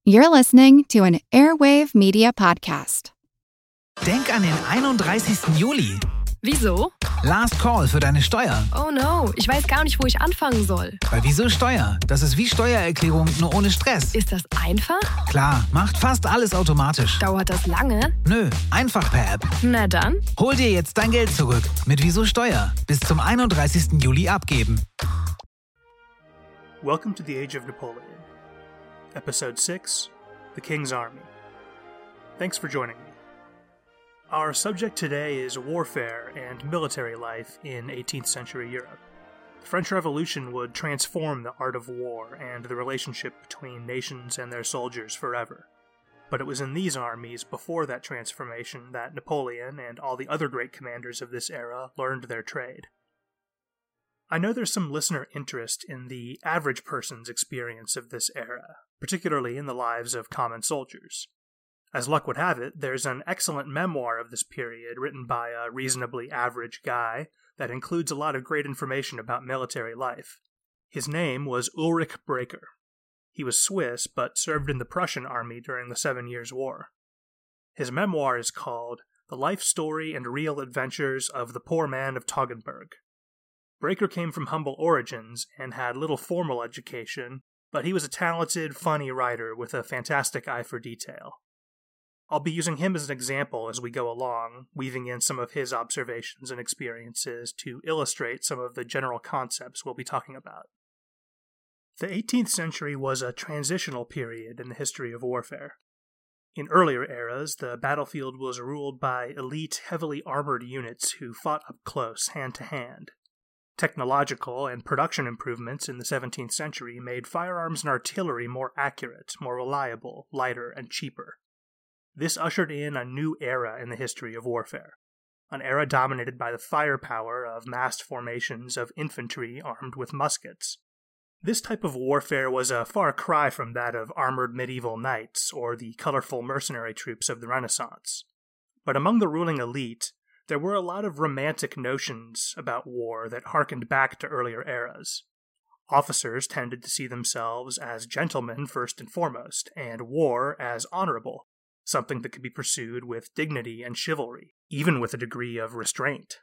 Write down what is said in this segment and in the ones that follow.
You're listening to an Airwave Media Podcast. Denk an den 31. Juli. Wieso? Last Call für deine Steuer. Oh no, ich weiß gar nicht, wo ich anfangen soll. Bei Wieso Steuer? Das ist wie Steuererklärung, nur ohne Stress. Ist das einfach? Klar, macht fast alles automatisch. Dauert das lange? Nö, einfach per App. Na dann. Hol dir jetzt dein Geld zurück. Mit Wieso Steuer. Bis zum 31. Juli abgeben. Welcome to the Age of Napoleon. Episode 6, The King's Army. Thanks for joining me. Our subject today is warfare and military life in 18th century Europe. The French Revolution would transform the art of war and the relationship between nations and their soldiers forever. But it was in these armies before that transformation that Napoleon and all the other great commanders of this era learned their trade. I know there's some listener interest in the average person's experience of this era, particularly in the lives of common soldiers. As luck would have it, there's an excellent memoir of this period written by a reasonably average guy that includes a lot of great information about military life. His name was Ulrich Breker. He was Swiss, but served in the Prussian army during the 7 Years' War. His memoir is called The Life Story and Real Adventures of the Poor Man of Toggenburg. Breker came from humble origins and had little formal education, but he was a talented, funny writer with a fantastic eye for detail. I'll be using him as an example as we go along, weaving in some of his observations and experiences to illustrate some of the general concepts we'll be talking about. The 18th century was a transitional period in the history of warfare. In earlier eras, the battlefield was ruled by elite, heavily armored units who fought up close, hand-to-hand. Technological and production improvements in the 17th century made firearms and artillery more accurate, more reliable, lighter, and cheaper. This ushered in a new era in the history of warfare, an era dominated by the firepower of massed formations of infantry armed with muskets. This type of warfare was a far cry from that of armored medieval knights or the colorful mercenary troops of the Renaissance. But among the ruling elite, there were a lot of romantic notions about war that harkened back to earlier eras. Officers tended to see themselves as gentlemen first and foremost, and war as honorable, something that could be pursued with dignity and chivalry, even with a degree of restraint.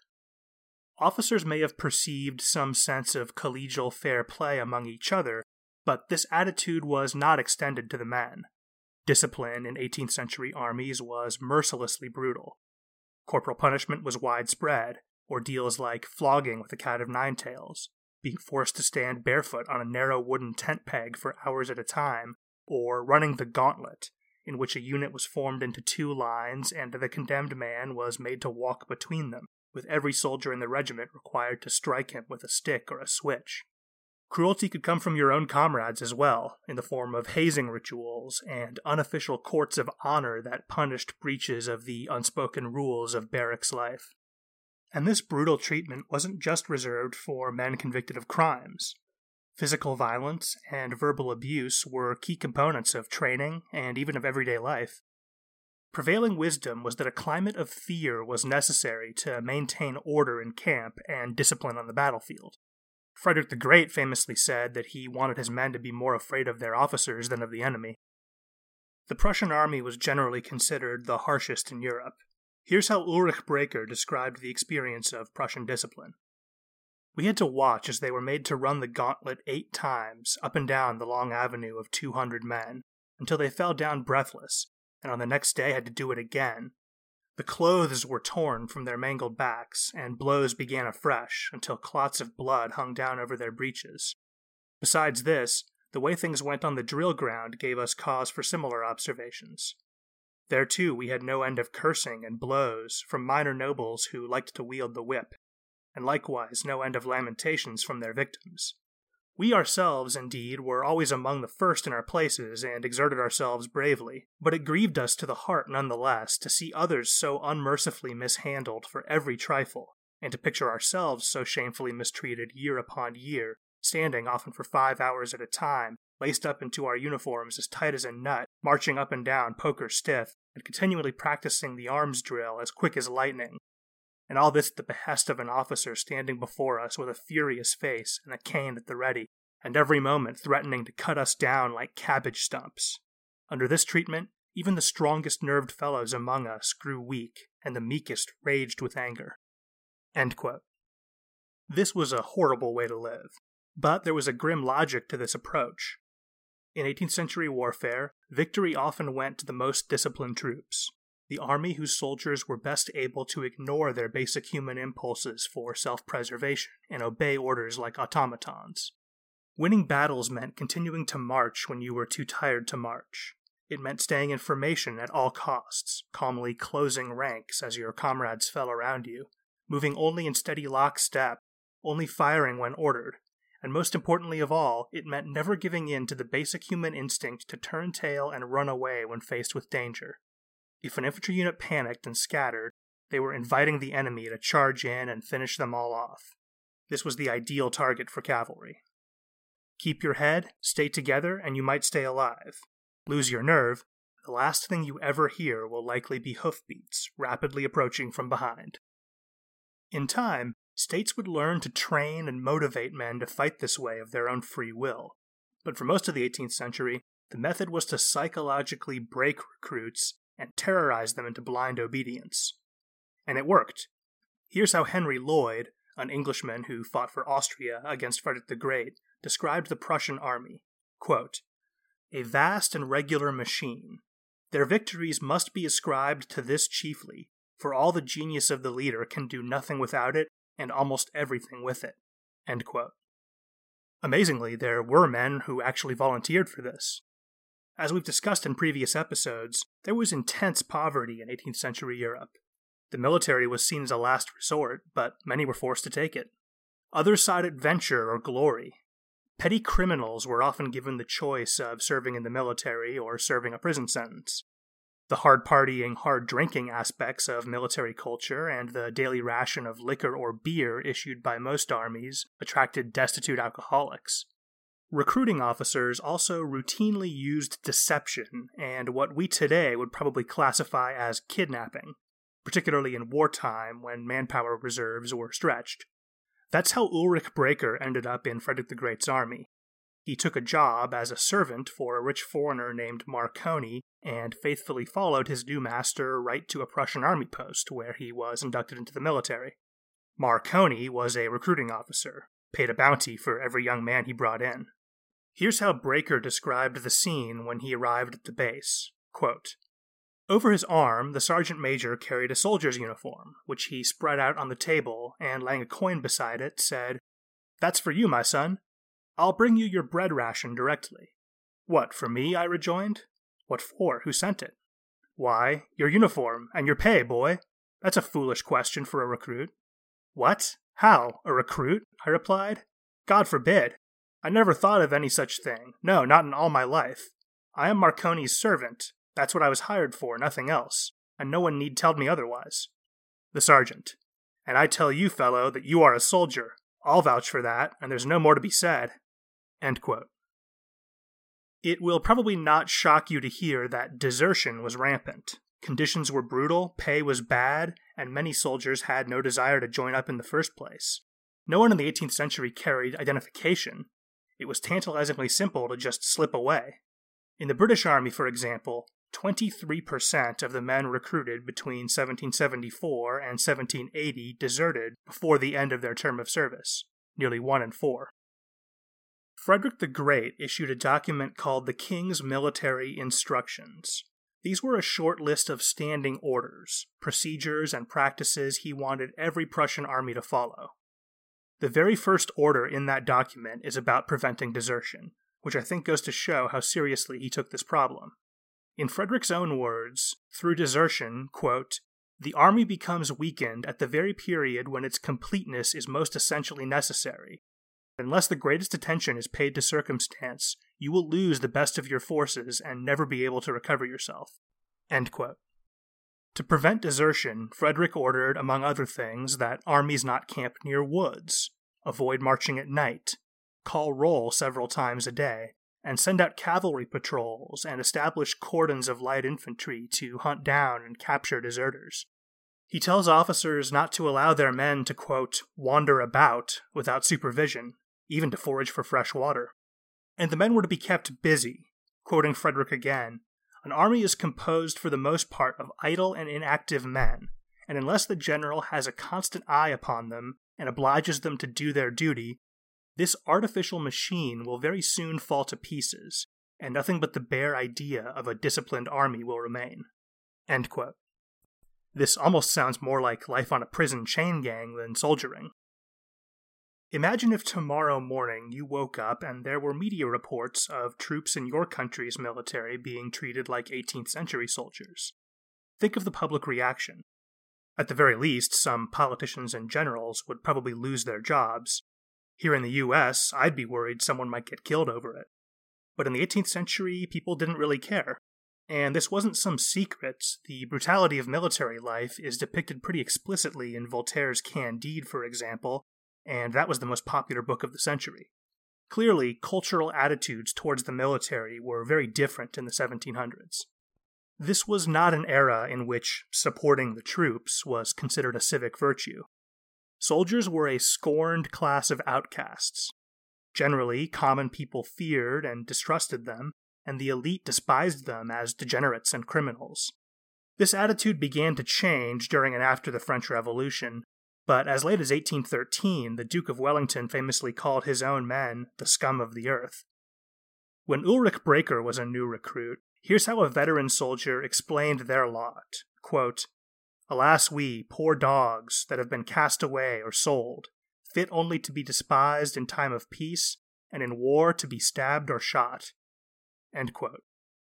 Officers may have perceived some sense of collegial fair play among each other, but this attitude was not extended to the men. Discipline in 18th century armies was mercilessly brutal. Corporal punishment was widespread, ordeals like flogging with a cat of nine tails, being forced to stand barefoot on a narrow wooden tent peg for hours at a time, or running the gauntlet, in which a unit was formed into two lines and the condemned man was made to walk between them, with every soldier in the regiment required to strike him with a stick or a switch. Cruelty could come from your own comrades as well, in the form of hazing rituals and unofficial courts of honor that punished breaches of the unspoken rules of barracks life. And this brutal treatment wasn't just reserved for men convicted of crimes. Physical violence and verbal abuse were key components of training and even of everyday life. Prevailing wisdom was that a climate of fear was necessary to maintain order in camp and discipline on the battlefield. Frederick the Great famously said that he wanted his men to be more afraid of their officers than of the enemy. The Prussian army was generally considered the harshest in Europe. Here's how Ulrich Breker described the experience of Prussian discipline. We had to watch as they were made to run the gauntlet 8 times up and down the long avenue of 200 men, until they fell down breathless, and on the next day had to do it again. The clothes were torn from their mangled backs, and blows began afresh until clots of blood hung down over their breeches. Besides this, the way things went on the drill ground gave us cause for similar observations. There too we had no end of cursing and blows from minor nobles who liked to wield the whip, and likewise no end of lamentations from their victims. We ourselves, indeed, were always among the first in our places and exerted ourselves bravely, but it grieved us to the heart nonetheless to see others so unmercifully mishandled for every trifle, and to picture ourselves so shamefully mistreated year upon year, standing often for 5 hours at a time, laced up into our uniforms as tight as a nut, marching up and down poker stiff, and continually practicing the arms drill as quick as lightning. And all this at the behest of an officer standing before us with a furious face and a cane at the ready, and every moment threatening to cut us down like cabbage stumps. Under this treatment, even the strongest nerved fellows among us grew weak, and the meekest raged with anger." End quote. This was a horrible way to live, but there was a grim logic to this approach. In 18th century warfare, victory often went to the most disciplined troops, the army whose soldiers were best able to ignore their basic human impulses for self-preservation and obey orders like automatons. Winning battles meant continuing to march when you were too tired to march. It meant staying in formation at all costs, calmly closing ranks as your comrades fell around you, moving only in steady lockstep, only firing when ordered, and most importantly of all, it meant never giving in to the basic human instinct to turn tail and run away when faced with danger. If an infantry unit panicked and scattered, they were inviting the enemy to charge in and finish them all off. This was the ideal target for cavalry. Keep your head, stay together, and you might stay alive. Lose your nerve, the last thing you ever hear will likely be hoofbeats rapidly approaching from behind. In time, states would learn to train and motivate men to fight this way of their own free will, but for most of the 18th century, the method was to psychologically break recruits and terrorize them into blind obedience. And it worked. Here's how Henry Lloyd, an Englishman who fought for Austria against Frederick the Great, described the Prussian army. Quote, "A vast and regular machine. Their victories must be ascribed to this chiefly, for all the genius of the leader can do nothing without it, and almost everything with it." End quote. Amazingly, there were men who actually volunteered for this. As we've discussed in previous episodes, there was intense poverty in 18th century Europe. The military was seen as a last resort, but many were forced to take it. Others sought adventure or glory. Petty criminals were often given the choice of serving in the military or serving a prison sentence. The hard partying, hard drinking aspects of military culture and the daily ration of liquor or beer issued by most armies attracted destitute alcoholics. Recruiting officers also routinely used deception and what we today would probably classify as kidnapping, particularly in wartime when manpower reserves were stretched. That's how Ulrich Breker ended up in Frederick the Great's army. He took a job as a servant for a rich foreigner named Marconi and faithfully followed his new master right to a Prussian army post where he was inducted into the military. Marconi was a recruiting officer, paid a bounty for every young man he brought in. Here's how Breker described the scene when he arrived at the base. Quote, "Over his arm, the sergeant major carried a soldier's uniform, which he spread out on the table and, laying a coin beside it, said, 'That's for you, my son. I'll bring you your bread ration directly.' 'What, for me?' I rejoined. 'What for? Who sent it?' 'Why, your uniform and your pay, boy. That's a foolish question for a recruit.' 'What? How? A recruit?' I replied. 'God forbid. I never thought of any such thing. No, not in all my life. I am Marconi's servant. That's what I was hired for, nothing else, and no one need tell me otherwise.' The sergeant, 'And I tell you, fellow, that you are a soldier. I'll vouch for that, and there's no more to be said.'" End quote. It will probably not shock you to hear that desertion was rampant. Conditions were brutal, pay was bad, and many soldiers had no desire to join up in the first place. No one in the 18th century carried identification. It was tantalizingly simple to just slip away. In the British Army, for example, 23% of the men recruited between 1774 and 1780 deserted before the end of their term of service, nearly 1 in 4. Frederick the Great issued a document called the King's Military Instructions. These were a short list of standing orders, procedures, and practices he wanted every Prussian army to follow. The very first order in that document is about preventing desertion, which I think goes to show how seriously he took this problem. In Frederick's own words, through desertion, quote, "The army becomes weakened at the very period when its completeness is most essentially necessary. Unless the greatest attention is paid to circumstance, you will lose the best of your forces and never be able to recover yourself." End quote. To prevent desertion, Frederick ordered, among other things, that armies not camp near woods, avoid marching at night, call roll several times a day, and send out cavalry patrols and establish cordons of light infantry to hunt down and capture deserters. He tells officers not to allow their men to, quote, "wander about without supervision, even to forage for fresh water." And the men were to be kept busy. Quoting Frederick again, An army is composed for the most part of idle and inactive men, and unless the general has a constant eye upon them and obliges them to do their duty, this artificial machine will very soon fall to pieces, and nothing but the bare idea of a disciplined army will remain. End quote. This almost sounds more like life on a prison chain gang than soldiering. Imagine if tomorrow morning you woke up and there were media reports of troops in your country's military being treated like 18th century soldiers. Think of the public reaction. At the very least, some politicians and generals would probably lose their jobs. Here in the US, I'd be worried someone might get killed over it. But in the 18th century, people didn't really care. And this wasn't some secret. The brutality of military life is depicted pretty explicitly in Voltaire's Candide, for example, and that was the most popular book of the century. Clearly, cultural attitudes towards the military were very different in the 1700s. This was not an era in which supporting the troops was considered a civic virtue. Soldiers were a scorned class of outcasts. Generally, common people feared and distrusted them, and the elite despised them as degenerates and criminals. This attitude began to change during and after the French Revolution, but as late as 1813, the Duke of Wellington famously called his own men the scum of the earth. When Ulrich Breker was a new recruit, here's how a veteran soldier explained their lot. Quote, "Alas we, poor dogs, that have been cast away or sold, fit only to be despised in time of peace, and in war to be stabbed or shot." End quote.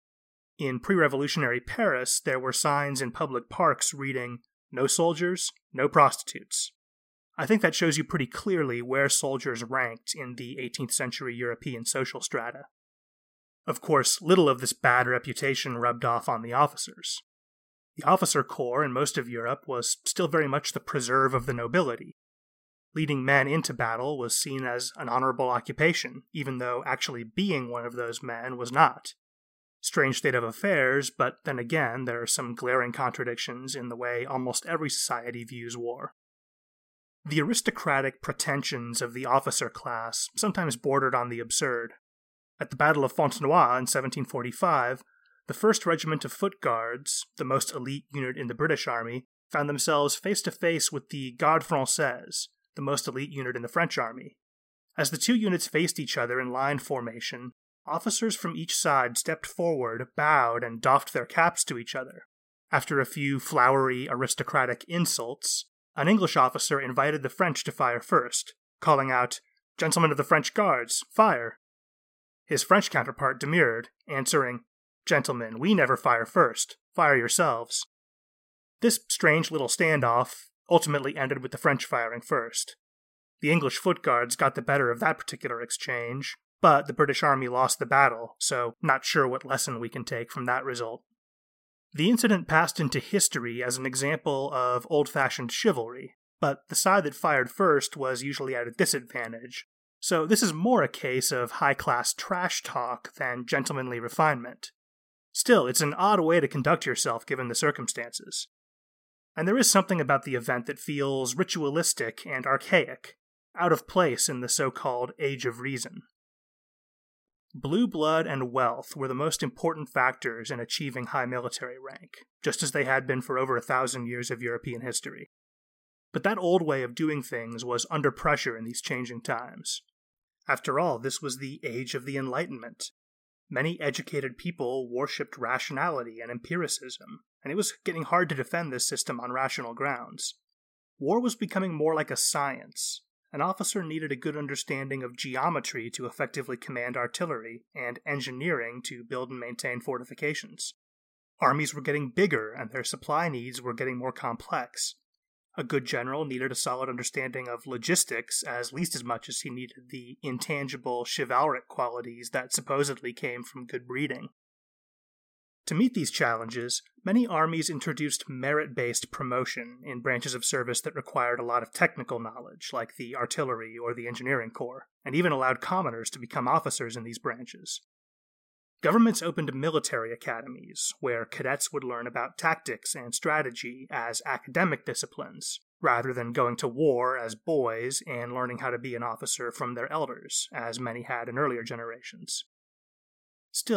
In pre-revolutionary Paris, there were signs in public parks reading, "No soldiers, no prostitutes." I think that shows you pretty clearly where soldiers ranked in the 18th century European social strata. Of course, little of this bad reputation rubbed off on the officers. The officer corps in most of Europe was still very much the preserve of the nobility. Leading men into battle was seen as an honorable occupation, even though actually being one of those men was not. Strange state of affairs, but then again, there are some glaring contradictions in the way almost every society views war. The aristocratic pretensions of the officer class sometimes bordered on the absurd. At the Battle of Fontenoy in 1745, the 1st Regiment of Foot Guards, the most elite unit in the British Army, found themselves face to face with the Garde Française, the most elite unit in the French army. As the two units faced each other in line formation, officers from each side stepped forward, bowed, and doffed their caps to each other. After a few flowery aristocratic insults, an English officer invited the French to fire first, calling out, "Gentlemen of the French Guards, fire!" His French counterpart demurred, answering, "Gentlemen, we never fire first. Fire yourselves." This strange little standoff ultimately ended with the French firing first. The English foot guards got the better of that particular exchange, but the British Army lost the battle, so not sure what lesson we can take from that result. The incident passed into history as an example of old-fashioned chivalry, but the side that fired first was usually at a disadvantage, so this is more a case of high-class trash talk than gentlemanly refinement. Still, it's an odd way to conduct yourself given the circumstances. And there is something about the event that feels ritualistic and archaic, out of place in the so-called Age of Reason. Blue blood and wealth were the most important factors in achieving high military rank, just as they had been for over 1,000 years of European history. But that old way of doing things was under pressure in these changing times. After all, this was the Age of the Enlightenment. Many educated people worshipped rationality and empiricism, and it was getting hard to defend this system on rational grounds. War was becoming more like a science. An officer needed a good understanding of geometry to effectively command artillery, and engineering to build and maintain fortifications. Armies were getting bigger, and their supply needs were getting more complex. A good general needed a solid understanding of logistics as least as much as he needed the intangible chivalric qualities that supposedly came from good breeding. To meet these challenges, many armies introduced merit-based promotion in branches of service that required a lot of technical knowledge, like the artillery or the engineering corps, and even allowed commoners to become officers in these branches. Governments opened military academies, where cadets would learn about tactics and strategy as academic disciplines, rather than going to war as boys and learning how to be an officer from their elders, as many had in earlier generations. Still,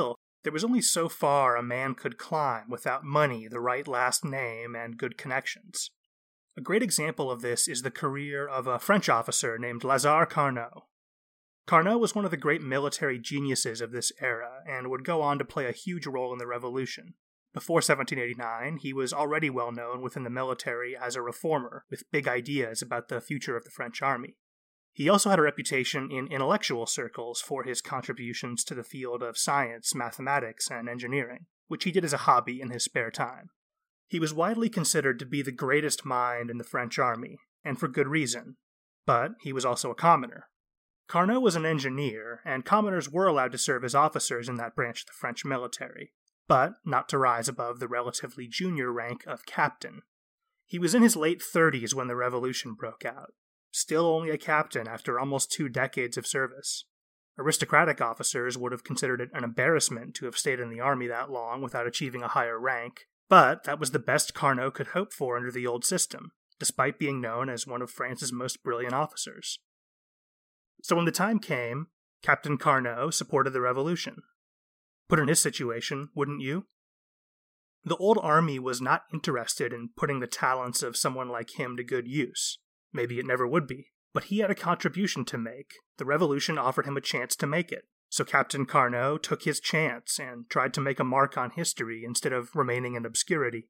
There was only so far a man could climb without money, the right last name, and good connections. A great example of this is the career of a French officer named Lazare Carnot. Carnot was one of the great military geniuses of this era and would go on to play a huge role in the Revolution. Before 1789, he was already well known within the military as a reformer with big ideas about the future of the French army. He also had a reputation in intellectual circles for his contributions to the field of science, mathematics, and engineering, which he did as a hobby in his spare time. He was widely considered to be the greatest mind in the French army, and for good reason, but he was also a commoner. Carnot was an engineer, and commoners were allowed to serve as officers in that branch of the French military, but not to rise above the relatively junior rank of captain. He was in his late 30s when the Revolution broke out, still only a captain after almost 2 decades of service. Aristocratic officers would have considered it an embarrassment to have stayed in the army that long without achieving a higher rank, but that was the best Carnot could hope for under the old system, despite being known as one of France's most brilliant officers. So when the time came, Captain Carnot supported the Revolution. Put in his situation, wouldn't you? The old army was not interested in putting the talents of someone like him to good use. Maybe it never would be, but he had a contribution to make. The Revolution offered him a chance to make it, so Captain Carnot took his chance and tried to make a mark on history instead of remaining in obscurity.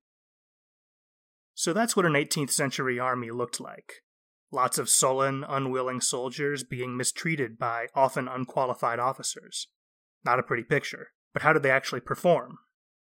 So that's what an 18th century army looked like. Lots of sullen, unwilling soldiers being mistreated by often unqualified officers. Not a pretty picture, but how did they actually perform?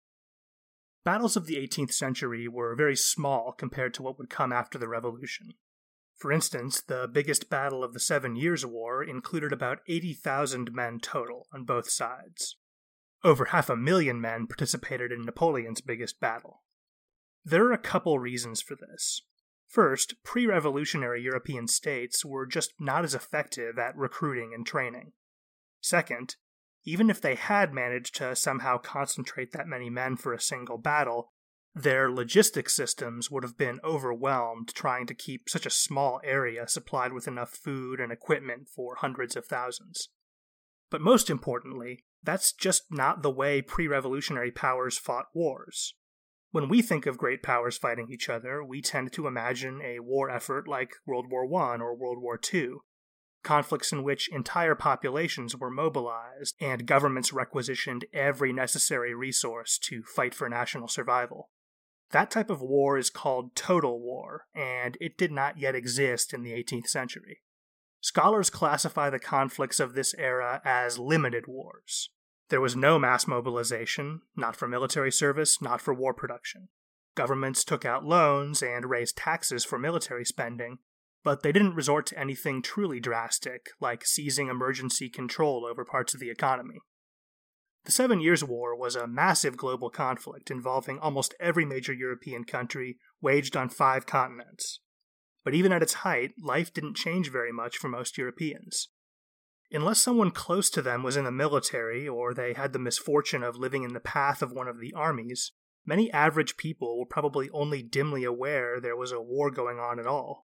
Battles of the 18th century were very small compared to what would come after the Revolution. For instance, the biggest battle of the 7 Years' War included about 80,000 men total on both sides. Over 500,000 men participated in Napoleon's biggest battle. There are a couple reasons for this. First, pre-revolutionary European states were just not as effective at recruiting and training. Second, even if they had managed to somehow concentrate that many men for a single battle, their logistics systems would have been overwhelmed trying to keep such a small area supplied with enough food and equipment for hundreds of thousands. But most importantly, that's just not the way pre-revolutionary powers fought wars. When we think of great powers fighting each other, we tend to imagine a war effort like World War I or World War II, conflicts in which entire populations were mobilized and governments requisitioned every necessary resource to fight for national survival. That type of war is called total war, and it did not yet exist in the 18th century. Scholars classify the conflicts of this era as limited wars. There was no mass mobilization, not for military service, not for war production. Governments took out loans and raised taxes for military spending, but they didn't resort to anything truly drastic, like seizing emergency control over parts of the economy. The 7 Years' War was a massive global conflict involving almost every major European country, waged on 5 continents. But even at its height, life didn't change very much for most Europeans. Unless someone close to them was in the military, or they had the misfortune of living in the path of one of the armies, many average people were probably only dimly aware there was a war going on at all.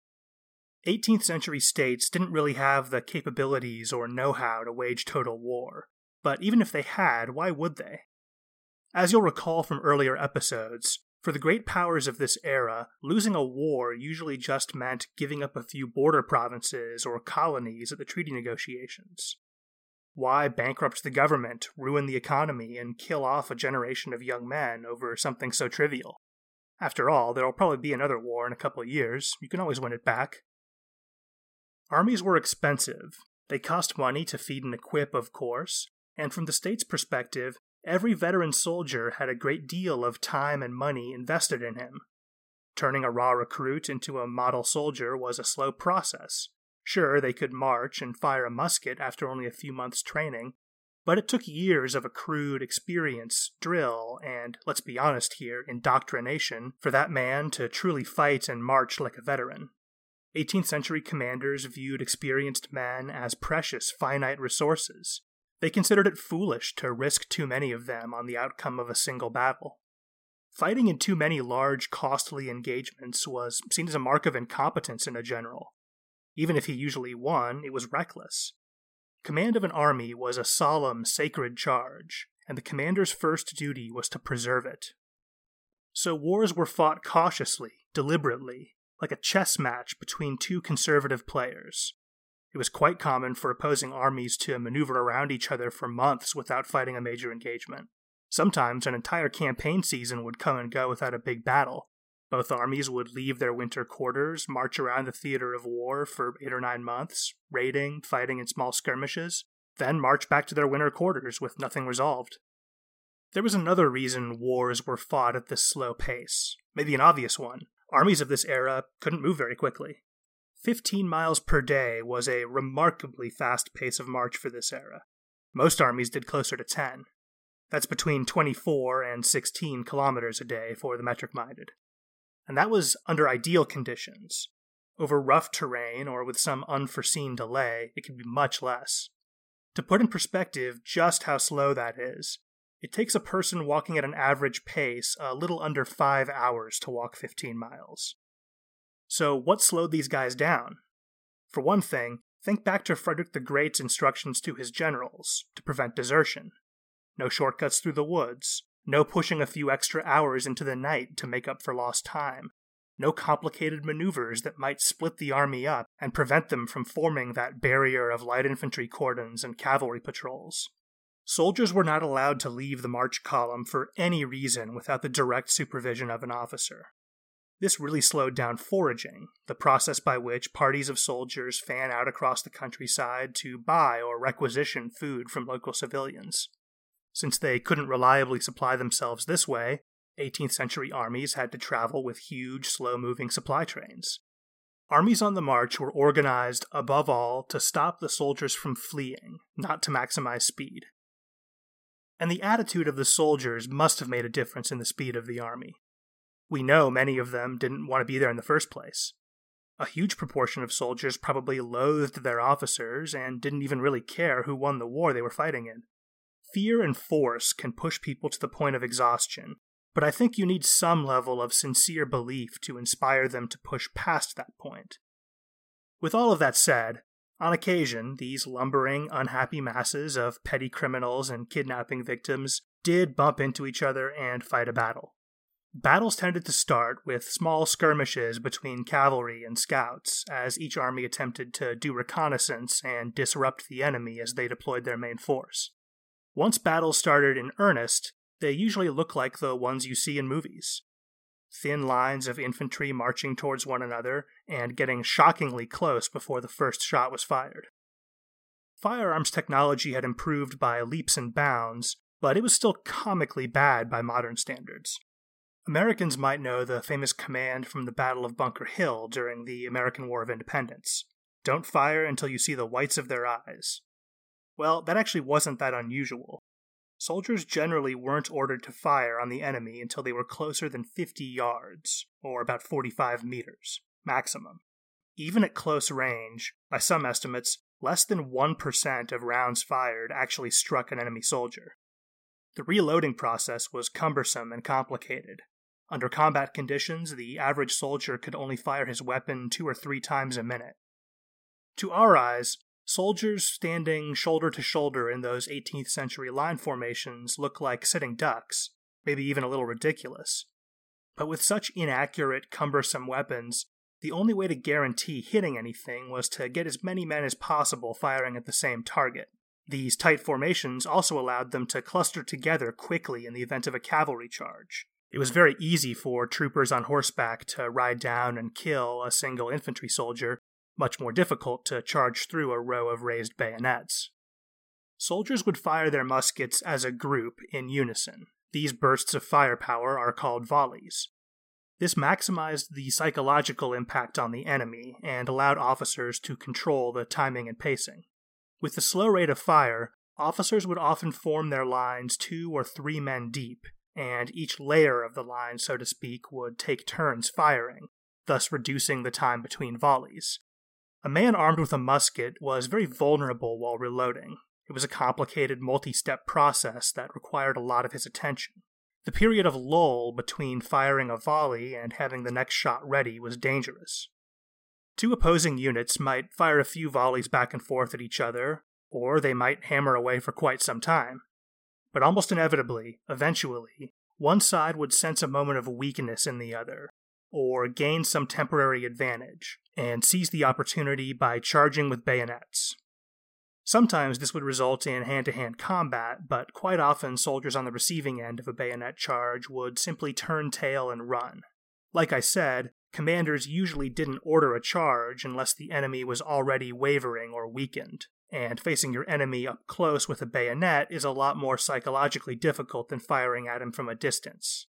18th century states didn't really have the capabilities or know-how to wage total war. But even if they had, why would they? As you'll recall from earlier episodes, for the great powers of this era, losing a war usually just meant giving up a few border provinces or colonies at the treaty negotiations. Why bankrupt the government, ruin the economy, and kill off a generation of young men over something so trivial? After all, there'll probably be another war in a couple of years. You can always win it back. Armies were expensive. They cost money to feed and equip, of course. And from the state's perspective, every veteran soldier had a great deal of time and money invested in him. Turning a raw recruit into a model soldier was a slow process. Sure, they could march and fire a musket after only a few months' training, but it took years of accrued experience, drill, and, let's be honest here, indoctrination for that man to truly fight and march like a veteran. 18th century commanders viewed experienced men as precious, finite resources. They considered it foolish to risk too many of them on the outcome of a single battle. Fighting in too many large, costly engagements was seen as a mark of incompetence in a general. Even if he usually won, it was reckless. Command of an army was a solemn, sacred charge, and the commander's first duty was to preserve it. So wars were fought cautiously, deliberately, like a chess match between two conservative players. It was quite common for opposing armies to maneuver around each other for months without fighting a major engagement. Sometimes an entire campaign season would come and go without a big battle. Both armies would leave their winter quarters, march around the theater of war for 8 or 9 months, raiding, fighting in small skirmishes, then march back to their winter quarters with nothing resolved. There was another reason wars were fought at this slow pace, maybe an obvious one. Armies of this era couldn't move very quickly. 15 miles per day was a remarkably fast pace of march for this era. Most armies did closer to 10. That's between 24 and 16 kilometers a day for the metric-minded. And that was under ideal conditions. Over rough terrain or with some unforeseen delay, it could be much less. To put in perspective just how slow that is, it takes a person walking at an average pace a little under 5 hours to walk 15 miles. So what slowed these guys down? For one thing, think back to Frederick the Great's instructions to his generals to prevent desertion. No shortcuts through the woods, no pushing a few extra hours into the night to make up for lost time, no complicated maneuvers that might split the army up and prevent them from forming that barrier of light infantry cordons and cavalry patrols. Soldiers were not allowed to leave the march column for any reason without the direct supervision of an officer. This really slowed down foraging, the process by which parties of soldiers fan out across the countryside to buy or requisition food from local civilians. Since they couldn't reliably supply themselves this way, 18th century armies had to travel with huge, slow-moving supply trains. Armies on the march were organized, above all, to stop the soldiers from fleeing, not to maximize speed. And the attitude of the soldiers must have made a difference in the speed of the army. We know many of them didn't want to be there in the first place. A huge proportion of soldiers probably loathed their officers and didn't even really care who won the war they were fighting in. Fear and force can push people to the point of exhaustion, but I think you need some level of sincere belief to inspire them to push past that point. With all of that said, on occasion, these lumbering, unhappy masses of petty criminals and kidnapping victims did bump into each other and fight a battle. Battles tended to start with small skirmishes between cavalry and scouts, as each army attempted to do reconnaissance and disrupt the enemy as they deployed their main force. Once battles started in earnest, they usually look like the ones you see in movies. Thin lines of infantry marching towards one another and getting shockingly close before the first shot was fired. Firearms technology had improved by leaps and bounds, but it was still comically bad by modern standards. Americans might know the famous command from the Battle of Bunker Hill during the American War of Independence. Don't fire until you see the whites of their eyes. Well, that actually wasn't that unusual. Soldiers generally weren't ordered to fire on the enemy until they were closer than 50 yards, or about 45 meters, maximum. Even at close range, by some estimates, less than 1% of rounds fired actually struck an enemy soldier. The reloading process was cumbersome and complicated. Under combat conditions, the average soldier could only fire his weapon 2 or 3 times a minute. To our eyes, soldiers standing shoulder to shoulder in those 18th century line formations look like sitting ducks, maybe even a little ridiculous. But with such inaccurate, cumbersome weapons, the only way to guarantee hitting anything was to get as many men as possible firing at the same target. These tight formations also allowed them to cluster together quickly in the event of a cavalry charge. It was very easy for troopers on horseback to ride down and kill a single infantry soldier, much more difficult to charge through a row of raised bayonets. Soldiers would fire their muskets as a group in unison. These bursts of firepower are called volleys. This maximized the psychological impact on the enemy and allowed officers to control the timing and pacing. With the slow rate of fire, officers would often form their lines 2 or 3 men deep, and each layer of the line, so to speak, would take turns firing, thus reducing the time between volleys. A man armed with a musket was very vulnerable while reloading. It was a complicated multi-step process that required a lot of his attention. The period of lull between firing a volley and having the next shot ready was dangerous. 2 opposing units might fire a few volleys back and forth at each other, or they might hammer away for quite some time. But almost inevitably, eventually, one side would sense a moment of weakness in the other, or gain some temporary advantage, and seize the opportunity by charging with bayonets. Sometimes this would result in hand-to-hand combat, but quite often soldiers on the receiving end of a bayonet charge would simply turn tail and run. Like I said, commanders usually didn't order a charge unless the enemy was already wavering or weakened, and facing your enemy up close with a bayonet is a lot more psychologically difficult than firing at him from a distance.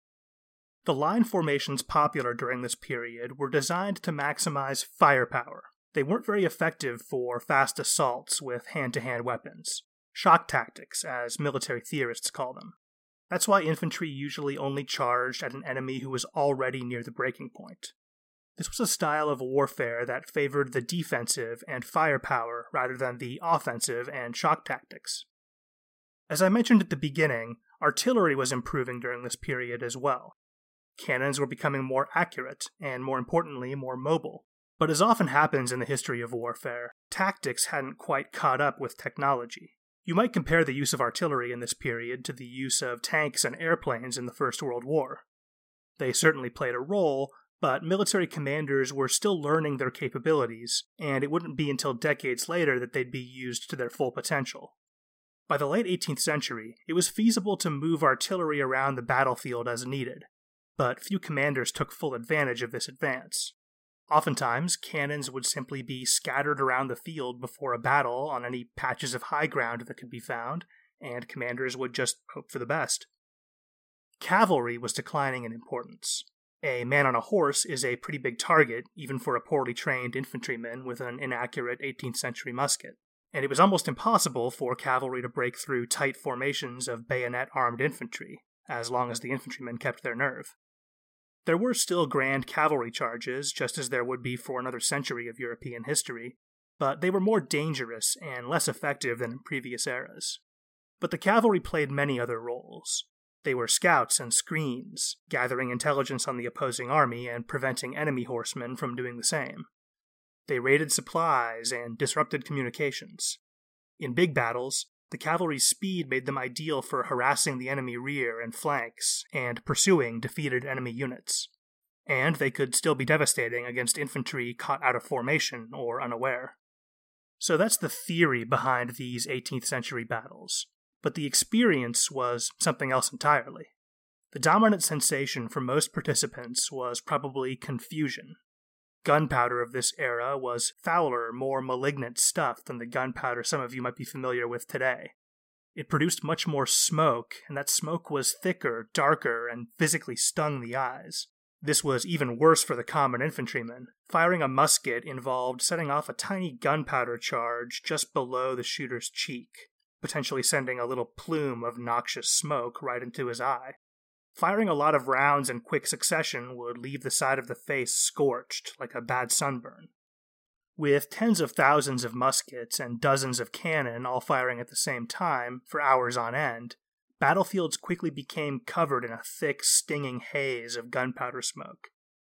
The line formations popular during this period were designed to maximize firepower. They weren't very effective for fast assaults with hand-to-hand weapons. Shock tactics, as military theorists call them. That's why infantry usually only charged at an enemy who was already near the breaking point. This was a style of warfare that favored the defensive and firepower rather than the offensive and shock tactics. As I mentioned at the beginning, artillery was improving during this period as well. Cannons were becoming more accurate, and more importantly, more mobile. But as often happens in the history of warfare, tactics hadn't quite caught up with technology. You might compare the use of artillery in this period to the use of tanks and airplanes in the First World War. They certainly played a role, but military commanders were still learning their capabilities, and it wouldn't be until decades later that they'd be used to their full potential. By the late 18th century, it was feasible to move artillery around the battlefield as needed, but few commanders took full advantage of this advance. Oftentimes, cannons would simply be scattered around the field before a battle on any patches of high ground that could be found, and commanders would just hope for the best. Cavalry was declining in importance. A man on a horse is a pretty big target, even for a poorly trained infantryman with an inaccurate 18th century musket, and it was almost impossible for cavalry to break through tight formations of bayonet-armed infantry, as long as the infantrymen kept their nerve. There were still grand cavalry charges, just as there would be for another century of European history, but they were more dangerous and less effective than in previous eras. But the cavalry played many other roles. They were scouts and screens, gathering intelligence on the opposing army and preventing enemy horsemen from doing the same. They raided supplies and disrupted communications. In big battles, the cavalry's speed made them ideal for harassing the enemy rear and flanks and pursuing defeated enemy units. And they could still be devastating against infantry caught out of formation or unaware. So that's the theory behind these 18th century battles. But the experience was something else entirely. The dominant sensation for most participants was probably confusion. Gunpowder of this era was fouler, more malignant stuff than the gunpowder some of you might be familiar with today. It produced much more smoke, and that smoke was thicker, darker, and physically stung the eyes. This was even worse for the common infantryman. Firing a musket involved setting off a tiny gunpowder charge just below the shooter's cheek, potentially sending a little plume of noxious smoke right into his eye. Firing a lot of rounds in quick succession would leave the side of the face scorched, like a bad sunburn. With tens of thousands of muskets and dozens of cannon all firing at the same time, for hours on end, battlefields quickly became covered in a thick, stinging haze of gunpowder smoke.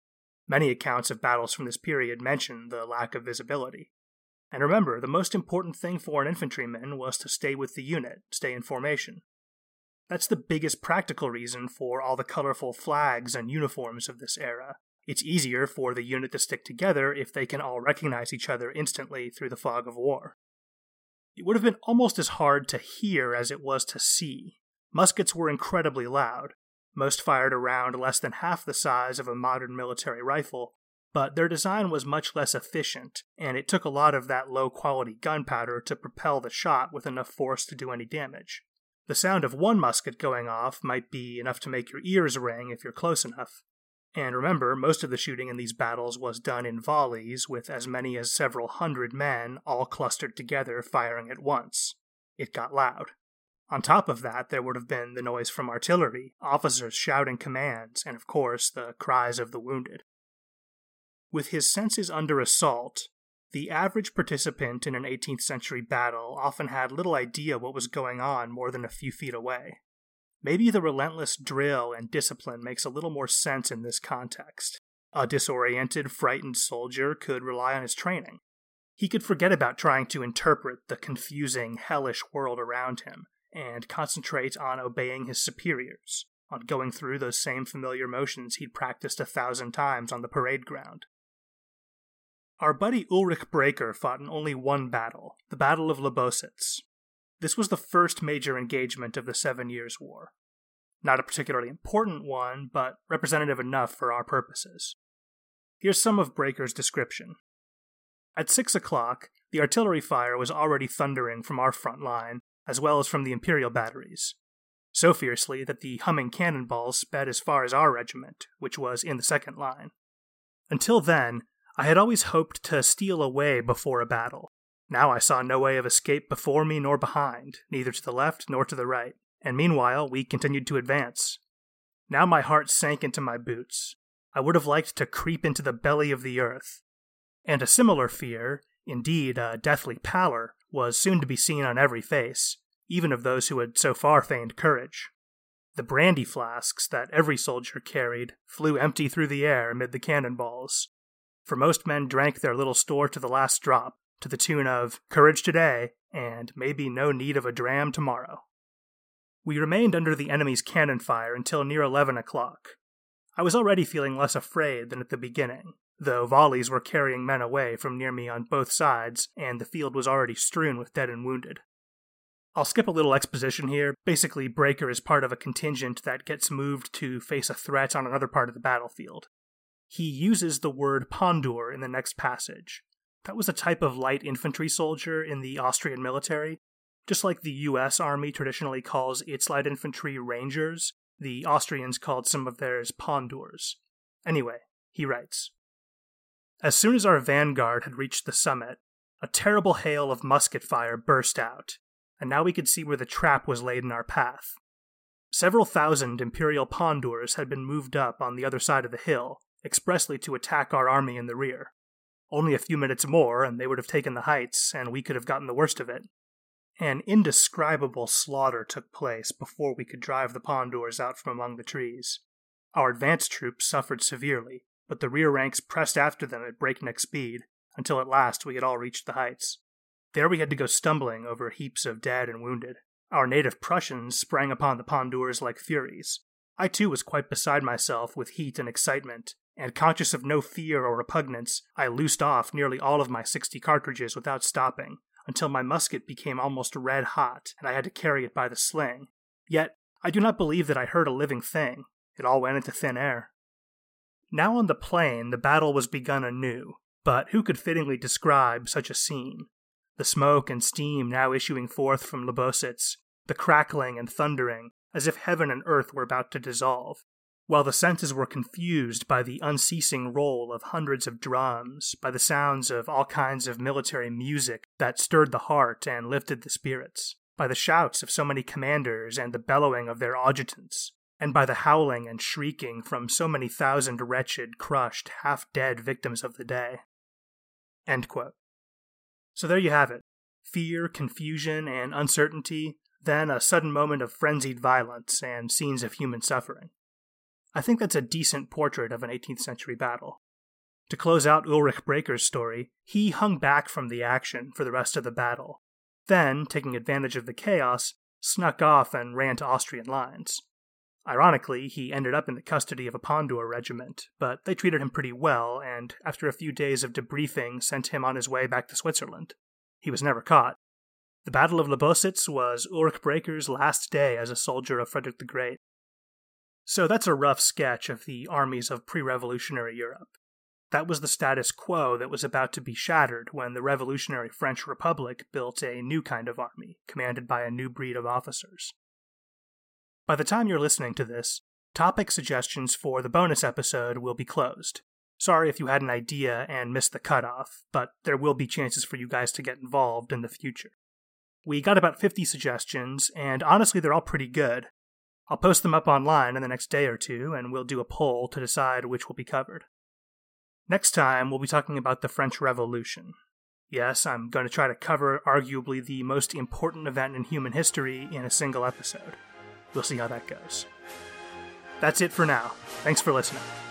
Many accounts of battles from this period mention the lack of visibility. And remember, the most important thing for an infantryman was to stay with the unit, stay in formation. That's the biggest practical reason for all the colorful flags and uniforms of this era. It's easier for the unit to stick together if they can all recognize each other instantly through the fog of war. It would have been almost as hard to hear as it was to see. Muskets were incredibly loud. Most fired around less than half the size of a modern military rifle, but their design was much less efficient, and it took a lot of that low-quality gunpowder to propel the shot with enough force to do any damage. The sound of one musket going off might be enough to make your ears ring if you're close enough. And remember, most of the shooting in these battles was done in volleys, with as many as several hundred men all clustered together firing at once. It got loud. On top of that, there would have been the noise from artillery, officers shouting commands, and of course, the cries of the wounded. With his senses under assault, the average participant in an 18th century battle often had little idea what was going on more than a few feet away. Maybe the relentless drill and discipline makes a little more sense in this context. A disoriented, frightened soldier could rely on his training. He could forget about trying to interpret the confusing, hellish world around him, and concentrate on obeying his superiors, on going through those same familiar motions he'd practiced 1,000 times on the parade ground. Our buddy Ulrich Breaker fought in only one battle, the Battle of Lobositz. This was the first major engagement of the 7 Years' War. Not a particularly important one, but representative enough for our purposes. Here's some of Breaker's description. At 6 o'clock, the artillery fire was already thundering from our front line, as well as from the Imperial batteries, so fiercely that the humming cannonballs sped as far as our regiment, which was in the second line. Until then, I had always hoped to steal away before a battle. Now I saw no way of escape before me nor behind, neither to the left nor to the right, and meanwhile we continued to advance. Now my heart sank into my boots. I would have liked to creep into the belly of the earth. And a similar fear, indeed a deathly pallor, was soon to be seen on every face, even of those who had so far feigned courage. The brandy flasks that every soldier carried flew empty through the air amid the cannonballs, for most men drank their little store to the last drop, to the tune of "Courage today," and maybe no need of a dram tomorrow. We remained under the enemy's cannon fire until near 11 o'clock. I was already feeling less afraid than at the beginning, though volleys were carrying men away from near me on both sides, and the field was already strewn with dead and wounded. I'll skip a little exposition here. Basically, Breaker is part of a contingent that gets moved to face a threat on another part of the battlefield. He uses the word Pandur in the next passage. That was a type of light infantry soldier in the Austrian military. Just like the U.S. Army traditionally calls its light infantry Rangers, the Austrians called some of theirs Pandurs. Anyway, he writes, "As soon as our vanguard had reached the summit, a terrible hail of musket fire burst out, and now we could see where the trap was laid in our path. Several thousand Imperial Pandurs had been moved up on the other side of the hill, expressly to attack our army in the rear. Only a few minutes more, and they would have taken the heights, and we could have gotten the worst of it. An indescribable slaughter took place before we could drive the Pandurs out from among the trees. Our advance troops suffered severely, but the rear ranks pressed after them at breakneck speed, until at last we had all reached the heights. There we had to go stumbling over heaps of dead and wounded. Our native Prussians sprang upon the Pandurs like furies. I too was quite beside myself with heat and excitement, and conscious of no fear or repugnance, I loosed off nearly all of my 60 cartridges without stopping, until my musket became almost red hot, and I had to carry it by the sling. Yet, I do not believe that I hurt a living thing. It all went into thin air. Now on the plain, the battle was begun anew, but who could fittingly describe such a scene? The smoke and steam now issuing forth from Lobositz, the crackling and thundering, as if heaven and earth were about to dissolve, while the senses were confused by the unceasing roll of hundreds of drums, by the sounds of all kinds of military music that stirred the heart and lifted the spirits, by the shouts of so many commanders and the bellowing of their adjutants, and by the howling and shrieking from so many thousand wretched, crushed, half-dead victims of the day." End quote. So there you have it. Fear, confusion, and uncertainty, then a sudden moment of frenzied violence and scenes of human suffering. I think that's a decent portrait of an 18th century battle. To close out Ulrich Breaker's story, he hung back from the action for the rest of the battle, then, taking advantage of the chaos, snuck off and ran to Austrian lines. Ironically, he ended up in the custody of a Pandur regiment, but they treated him pretty well, and after a few days of debriefing sent him on his way back to Switzerland. He was never caught. The Battle of Lobositz was Ulrich Breaker's last day as a soldier of Frederick the Great. So that's a rough sketch of the armies of pre-revolutionary Europe. That was the status quo that was about to be shattered when the revolutionary French Republic built a new kind of army, commanded by a new breed of officers. By the time you're listening to this, topic suggestions for the bonus episode will be closed. Sorry if you had an idea and missed the cutoff, but there will be chances for you guys to get involved in the future. We got about 50 suggestions, and honestly they're all pretty good. I'll post them up online in the next day or two, and we'll do a poll to decide which will be covered. Next time, we'll be talking about the French Revolution. Yes, I'm going to try to cover arguably the most important event in human history in a single episode. We'll see how that goes. That's it for now. Thanks for listening.